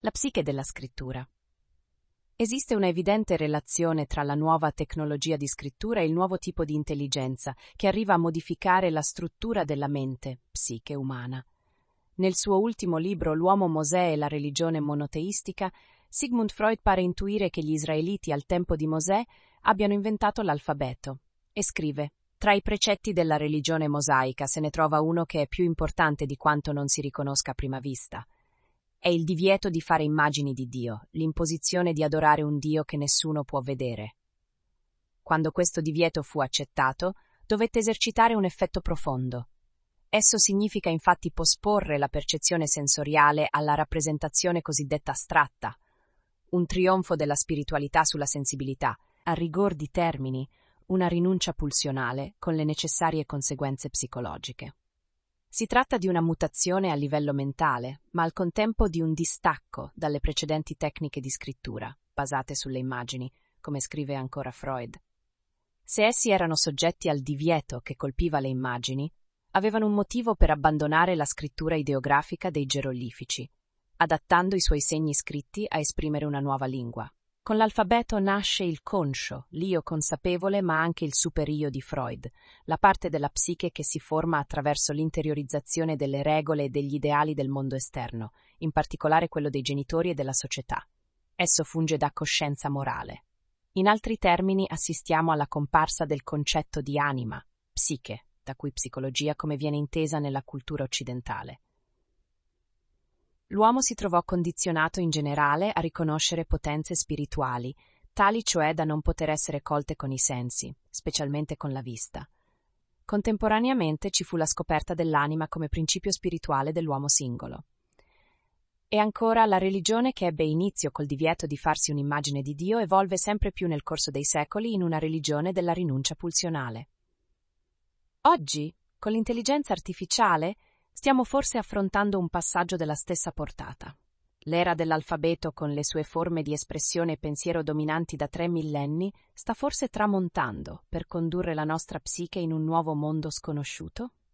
La psiche della scrittura. Esiste una evidente relazione tra la nuova tecnologia di scrittura e il nuovo tipo di intelligenza che arriva a modificare la struttura della mente, psiche umana. Nel suo ultimo libro L'uomo Mosè e la religione monoteistica, Sigmund Freud pare intuire che gli israeliti al tempo di Mosè abbiano inventato l'alfabeto e scrive: tra i precetti della religione mosaica se ne trova uno che è più importante di quanto non si riconosca a prima vista. È il divieto di fare immagini di Dio, l'imposizione di adorare un Dio che nessuno può vedere. Quando questo divieto fu accettato, dovette esercitare un effetto profondo. Esso significa infatti posporre la percezione sensoriale alla rappresentazione cosiddetta astratta, un trionfo della spiritualità sulla sensibilità, a rigor di termini, una rinuncia pulsionale con le necessarie conseguenze psicologiche. Si tratta di una mutazione a livello mentale, ma al contempo di un distacco dalle precedenti tecniche di scrittura, basate sulle immagini, come scrive ancora Freud. Se essi erano soggetti al divieto che colpiva le immagini, avevano un motivo per abbandonare la scrittura ideografica dei geroglifici, adattando i suoi segni scritti a esprimere una nuova lingua. Con l'alfabeto nasce il conscio, l'io consapevole ma anche il superio di Freud, la parte della psiche che si forma attraverso l'interiorizzazione delle regole e degli ideali del mondo esterno, in particolare quello dei genitori e della società. Esso funge da coscienza morale. In altri termini assistiamo alla comparsa del concetto di anima, psiche, da cui psicologia come viene intesa nella cultura occidentale. L'uomo si trovò condizionato in generale a riconoscere potenze spirituali, tali cioè da non poter essere colte con i sensi, specialmente con la vista. Contemporaneamente ci fu la scoperta dell'anima come principio spirituale dell'uomo singolo. E ancora la religione che ebbe inizio col divieto di farsi un'immagine di Dio evolve sempre più nel corso dei secoli in una religione della rinuncia pulsionale. Oggi, con l'intelligenza artificiale, stiamo forse affrontando un passaggio della stessa portata. L'era dell'alfabeto, con le sue forme di espressione e pensiero dominanti da 3 millenni, sta forse tramontando per condurre la nostra psiche in un nuovo mondo sconosciuto?